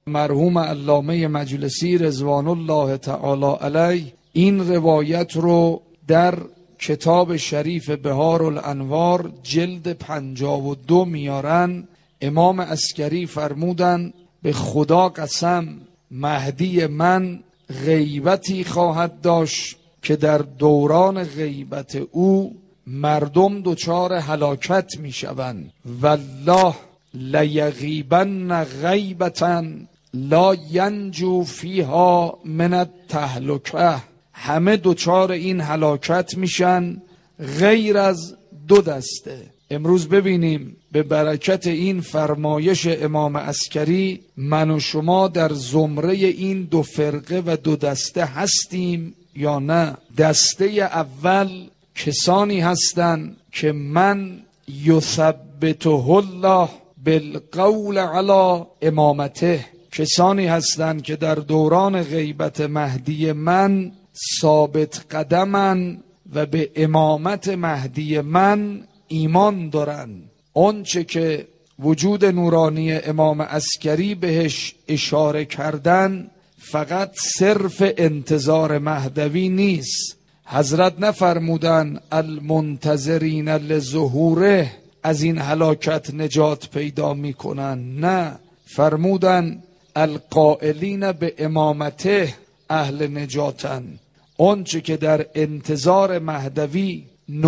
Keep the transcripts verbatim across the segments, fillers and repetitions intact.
مرحوم علامه مجلسی رضوان الله تعالی علیه این روایت رو در کتاب شریف بهارالانوار جلد پنجاه و دو میارن. امام عسکری فرمودن به خدا قسم مهدی من غیبتی خواهد داشت که در دوران غیبت او مردم دچار هلاکت می شوند. والله لیغیبن غیبتا لا ینجو فیها من التهلکه. همه دچار این هلاکت میشن غیر از دو دسته. امروز ببینیم به برکت این فرمایش امام عسکری من و شما در زمره این دو فرقه و دو دسته هستیم یا نه. دسته اول کسانی هستند که من یثبته الله بالقول علی امامته، کسانی هستند که در دوران غیبت مهدی من ثابت قدمن و به امامت مهدی من ایمان دارن. آنچه که وجود نورانی امام عسکری بهش اشاره کردن فقط صرف انتظار مهدوی نیست. حضرت نفرمودن المنتظرین لظهوره از این هلاکت نجات پیدا میکنن، نه، فرمودن القائلین به امامته اهل نجاتن. آنچه که در انتظار مهدوی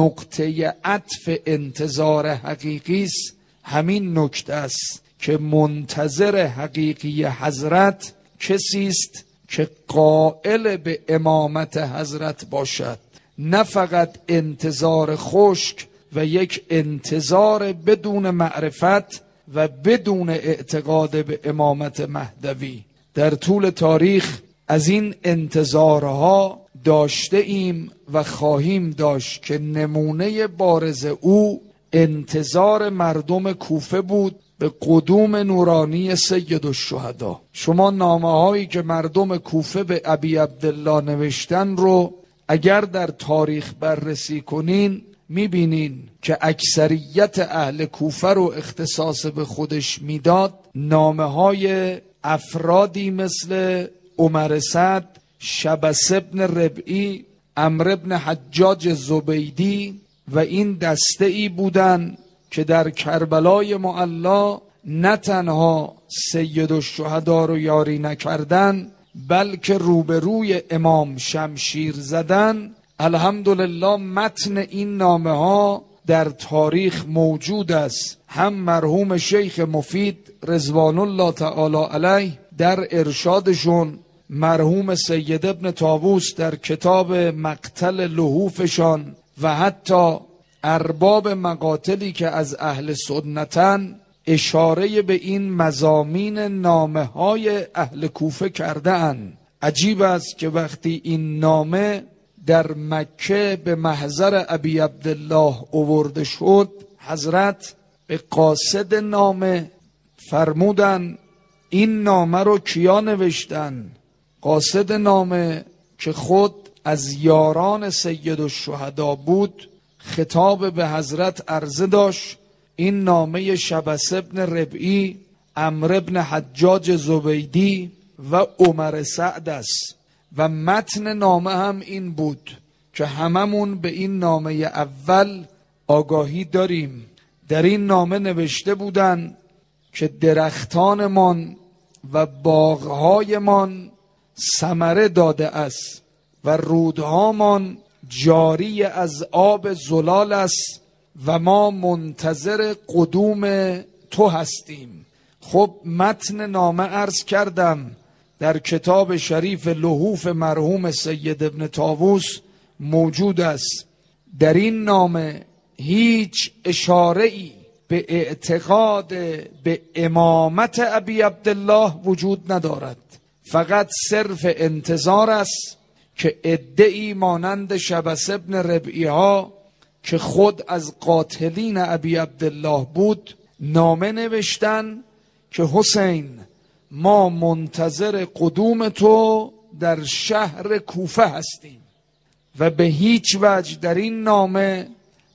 نقطه عطف انتظار حقیقی است همین نکته است که منتظر حقیقی حضرت کسی است که قائل به امامت حضرت باشد، نه فقط انتظار خشک و یک انتظار بدون معرفت و بدون اعتقاد به امامت مهدوی. در طول تاریخ از این انتظارها داشته ایم و خواهیم داشت که نمونه بارز او انتظار مردم کوفه بود به قدوم نورانی سید الشهدا. شما نامه هایی که مردم کوفه به ابی عبدالله نوشتن رو اگر در تاریخ بررسی کنین میبینین که اکثریت اهل کوفه رو اختصاص به خودش میداد. نامه های افرادی مثل عمر سعد، شبس ابن ربعی، عمرو ابن حجاج زبیدی و این دسته ای بودن که در کربلای معلا نه تنها سید الشهدا رو یاری نکردن بلکه روبروی امام شمشیر زدن. الحمدلله متن این نامه ها در تاریخ موجود است. هم مرحوم شیخ مفید رضوان الله تعالی علیه در ارشادشون، مرحوم سید ابن طاووس در کتاب مقتل لحوفشان و حتی ارباب مقاتلی که از اهل سنتن اشاره به این مضامین نامه های اهل کوفه کرده اند. عجیب است که وقتی این نامه در مکه به محضر ابی عبدالله آورده شد، حضرت به قاصد نامه فرمودن این نامه رو کیا نوشتن؟ قاصد نامه که خود از یاران سید الشهدا بود خطاب به حضرت عرضه داشت این نامه شبس ابن ربعی، عمرو ابن حجاج زبیدی و عمر سعد است و متن نامه هم این بود که هممون به این نامه اول آگاهی داریم. در این نامه نوشته بودن که درختانمان و باغهایمان ثمره داده است و رودهامان جاری از آب زلال است و ما منتظر قدوم تو هستیم. خب متن نامه عرض کردم در کتاب شریف لحوف مرحوم سید ابن طاووس موجود است. در این نامه هیچ اشاره ای به اعتقاد به امامت ابی عبدالله وجود ندارد، فقط صرف انتظار است که ادعی مانند شبس ابن ربعی ها که خود از قاتلین ابی عبدالله بود نامه نوشتن که حسین ما منتظر قدوم تو در شهر کوفه هستیم و به هیچ وجه در این نامه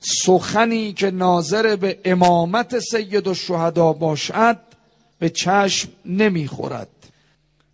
سخنی که ناظر به امامت سید الشهدا باشد به چشم نمیخورد.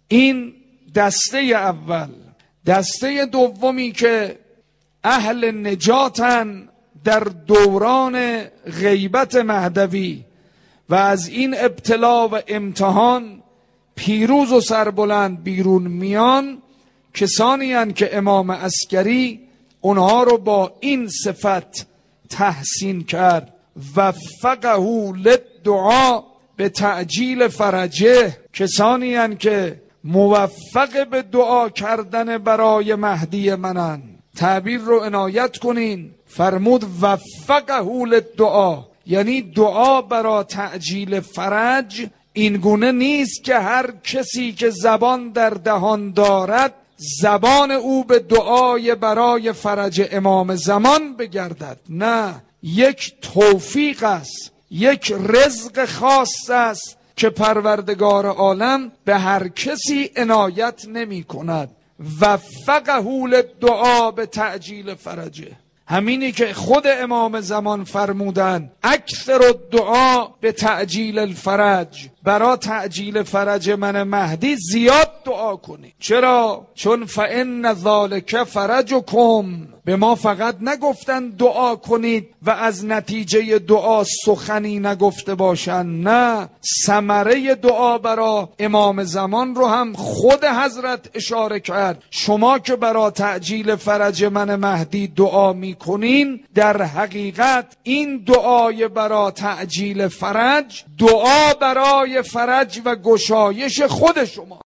این دسته اول. دسته دومی که اهل نجاتن در دوران غیبت مهدوی و از این ابتلا و امتحان پیروز و سربلند بیرون میان، کسانی هستند که امام عسکری اونها رو با این صفت تحسین کرد: وفقه للدعا به تعجیل فرجه. کسانی هستند که موفق به دعا کردن برای مهدی منن. تعبیر رو عنایت کنین، فرمود وفقه للدعا، یعنی دعا برای تعجیل فرج این گونه نیست که هر کسی که زبان در دهان دارد زبان او به دعای برای فرج امام زمان بگردد. نه، یک توفیق است، یک رزق خاص است که پروردگار عالم به هر کسی عنایت نمی کند. وفقه للدعا به تعجیل فرجه. همینی که خود امام زمان فرمودن اکثر الدعا به تعجیل الفرج، برا تعجیل فرج من مهدی زیاد دعا کنید. چرا؟ چون فإن ذالک فرجکم. به ما فقط نگفتن دعا کنید و از نتیجه دعا سخنی نگفته باشن، نه، ثمره دعا برا امام زمان رو هم خود حضرت اشاره کرد. شما که برا تعجیل فرج من مهدی دعا میکنین، در حقیقت این دعای برا تعجیل فرج دعا برای فرج و گشایش خود شما.